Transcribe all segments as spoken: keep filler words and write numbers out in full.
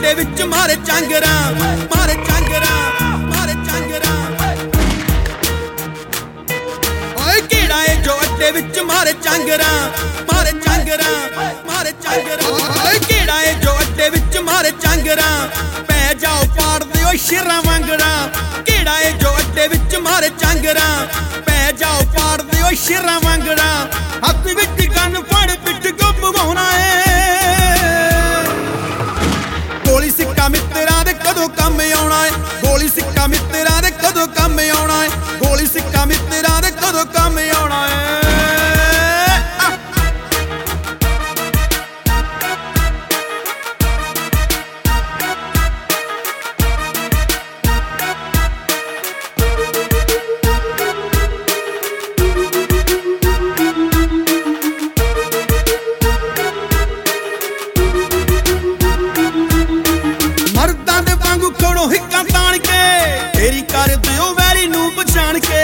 ਅੱਡੇ ਵਿੱਚ ਮਾਰੇ ਚਾਂਗਰਾ ਮਾਰੇ ਚਾਂਗਰਾ ਮਾਰੇ ਚਾਂਗਰਾ ਓਏ ਕਿਹੜਾ ਏ ਜੋ ਅੱਡੇ ਵਿੱਚ ਮਾਰੇ ਚਾਂਗਰਾ ਮਾਰੇ ਚਾਂਗਰਾ ਮਾਰੇ ਚਾਂਗਰਾ ਓਏ ਕਿਹੜਾ ਏ ਜੋ ਅੱਡੇ ਵਿੱਚ ਮਾਰੇ ਚਾਂਗਰਾ ਪੈ ਜਾਓ ਪਾੜਦੇ ਓ ਸ਼ੇਰਾਂ ਵਾਂਗੜਾ ਕਿਹੜਾ ਏ ਜੋ ਅੱਡੇ ਵਿੱਚ ਮਾਰੇ ਚਾਂਗਰਾ ਪੈ ਜਾਓ ਪਾੜਦੇ ਓ ਸ਼ੇਰਾਂ ਵਾਂਗੜਾ ਹੱਥ ਵਿੱਚ ਗਨ ਫੜ ਪਿੱਟ ਗੁੰਮਵਾਉਣਾ ਏ ਗੋਲੀ ਸਿੱਕਾ ਮਿੱਤਰਾਂ ਦੇ ਕਦੋਂ ਕੰਮ ਆਉਣਾ ਏ ਗੋਲੀ ਸਿੱਕਾ ਮਿੱਤਰਾਂ ਦੇ ਕਦੋਂ ਕੰਮ ਆਉਣਾ ਏ ਗੋਲੀ ਸਿੱਕਾ ਮਿੱਤਰਾਂ ਦੇ ਕਦੋਂ ਕੰਮ ਆਉਣਾ ਏ ਹਿੱਕਾਂ ਤਾਣ ਕੇ ਤੇਰੀ ਕਰ ਦਿਓ ਵੈਰੀ ਨੂੰ ਪਛਾਣ ਕੇ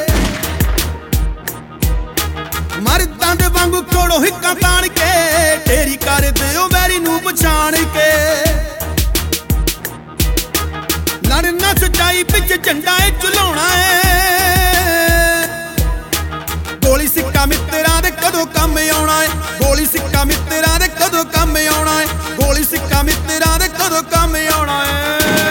ਮਰਦਾਂ ਦੇ ਵਾਂਗੂ ਕੋੜੋ ਹਿੱਕਾਂ ਤਾਣ ਕੇ ਤੇਰੀ ਕਰ ਦਿਓ ਵੈਰੀ ਨੂੰ ਪਛਾਣ ਕੇ ਲੜਨਾ ਸੱਚਾਈ ਪਿੱਛੇ ਝੰਡਾ ਏ ਝੁਲਾਉਣਾ ਏ ਗੋਲੀ ਸਿੱਕਾ ਮਿੱਤਰਾਂ ਦੇ ਕਦੋਂ ਕੰਮ ਆਉਣਾ ਏ ਗੋਲੀ ਸਿੱਕਾ ਮਿੱਤਰਾਂ ਦੇ ਕਦੋਂ ਕੰਮ ਆਉਣਾ ਏ ਗੋਲੀ ਸਿੱਕਾ ਮਿੱਤਰਾਂ ਦੇ ਕਦੋਂ ਕੰਮ ਆਉਣਾ ਏ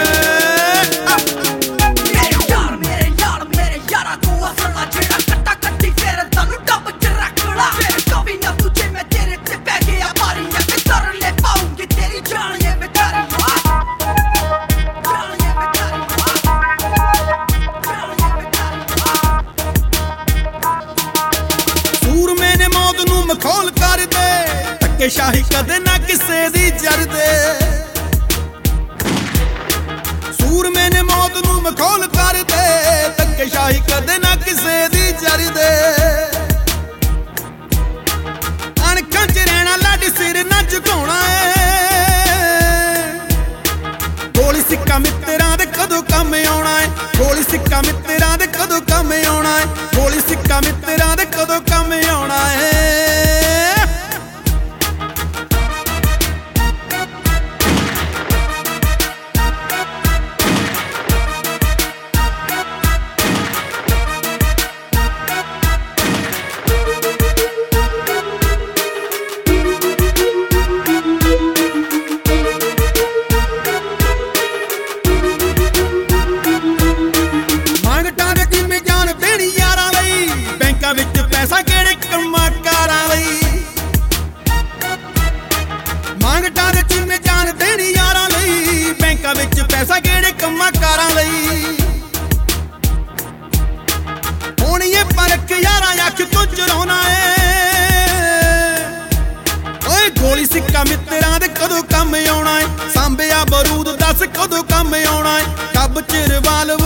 ਮਖੌਲ ਕਰਦੇ ਧੱਕੇ ਸ਼ਾਹੀ ਕਦੇ ਨਾ ਕਿਸੇ ਦੀ ਜਰਦੇ ਸੂਰਮੇ ਨੇ ਮੌਤ ਨੂੰ ਮਖੌਲ ਕਰਦੇ ਧੱਕੇ ਸ਼ਾਹੀ ਕਦੇ ਨਾ ਕਿਸੇ ਦੀ ਜਰਦੇ ਅਣਖਾਂ ਚ ਰਹਿਣਾ ਲਾਡੀ ਸਿਰ ਨਾ ਝੁਕਾਉਣਾ ਏ ਗੋਲੀ ਸਿੱਕਾ ਮਿੱਤਰਾਂ ਦੇ ਕਦੋਂ ਕੰਮ ਆਉਣਾ ਏ ਗੋਲੀ ਸਿੱਕਾ ਮਿੱਤਰਾਂ ਦੇ ਕਦੋਂ ਕੰਮ ਆਉਣਾ ਏ ਗੋਲੀ ਸਿੱਕਾ ਮਿੱਤਰਾਂ ਦੇ ਕਦੋਂ ਕੰਮ ਆਉਣਾ ਏ ਵਿੱਚ ਪੈਸਾ ਕਿਹੜੇ ਕੰਮਾਂ ਕਾਰਾਂ ਲਈ ਮੰਗਟਾਂ ਦੇ ਚੀਮੇ ਜਾਨ ਦੇਣੀ ਯਾਰਾਂ ਲਈ ਬੈਂਕਾਂ ਵਿੱਚ ਪੈਸਾ ਕਿਹੜੇ ਕੰਮਾਂ ਕਾਰਾਂ ਲਈ ਹੋਣੀ ਏ ਪਰਖ ਯਾਰਾਂ ਅੱਖ ਤੋਂ ਚੁਰਾਉਣਾ ਏ ਓਏ ਗੋਲੀ ਸਿੱਕਾ ਮਿੱਤਰਾਂ ਦੇ ਕਦੋਂ ਕੰਮ ਆਉਣਾ ਏ ਸਾਂਭਿਆ ਬਰੂਦ ਦੱਸ ਕਦੋਂ ਕੰਮ ਆਉਣਾ ਏ ਕੱਬ ਚ ਰਿਵਾਲਵਰ